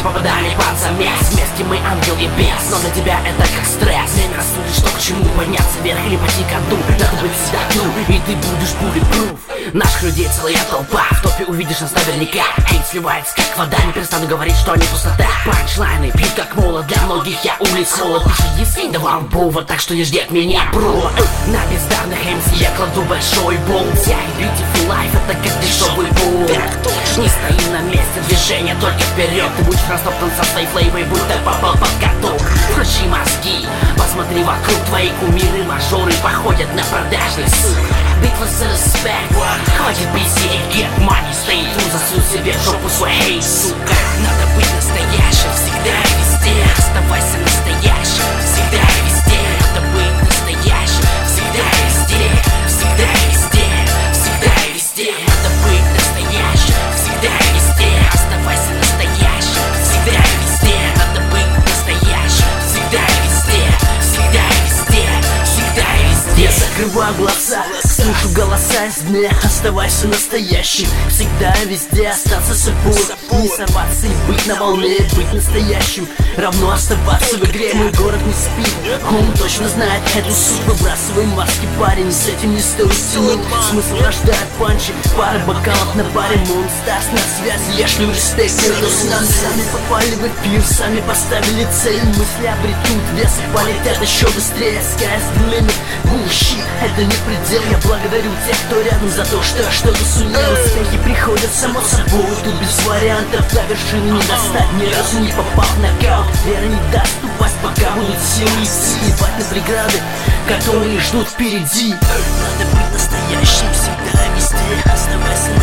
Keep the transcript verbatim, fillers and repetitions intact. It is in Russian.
попадали под замес. Вместе мы ангел и бес, но для тебя это как стресс. Время рассудишь, что к чему, подняться вверх или пойти ко дну. Надо быть всегда дну, и ты будешь bulletproof. Наших людей целая толпа, в топе увидишь нас наверняка. Хейт сливается как вода, не перестану говорить, что они пустота. Панчлайны пьют как молот, для многих я улиц молот. Пиши диск, давал повод, так что не жди от меня провод. На бездарных эм си я кладу большой болт. Вся beautiful life это как дешевый болт. Не стои на месте, движение только вперед. Ты будешь растоптан со своей флейвой, будто попал под каток. Включи мозги, посмотри вокруг. Твои кумиры, мажоры походят на продажных сук. Битва за респект, хватит бесить, get money, stay true. Засунь себе в жопу свой хейт, сука. Надо быть настоящим всегда и везде. Оставайся настоящим всегда и везде. Надо быть настоящим всегда и везде. Всегда и везде, всегда и везде. Надо быть настоящим всегда и везде. Оставайся настоящим всегда и везде. Надо быть настоящим всегда и везде. Всегда и везде, всегда и везде. Я закрываю глаза, слышу голоса из дня. Оставайся настоящим всегда и везде. Остаться собой, не сорваться и быть на волне. Быть настоящим равно оставаться в игре. Мой город не спит, он точно знает эту суть. Выбрасывай маски, парень, с этим не стоит тянуть. Смысл рождает панчи, пара бокалов на баре. Монстас на связи, я шлю респект. Нам сами попали в эфир, сами поставили цель. Мысли обретут вес и полетят еще быстрее. Sky's the limit, bullshit, это не предел. Я благодарю тех, кто рядом, за то, что что-то сумел. Успехи приходят само собой, тут без вариантов. До вершины не достать, ни разу не попал в нокаут. Вера не даст упасть, пока будут силы идти. Ебать на преграды, которые ждут впереди. Надо быть настоящим всегда и везде. Оставайся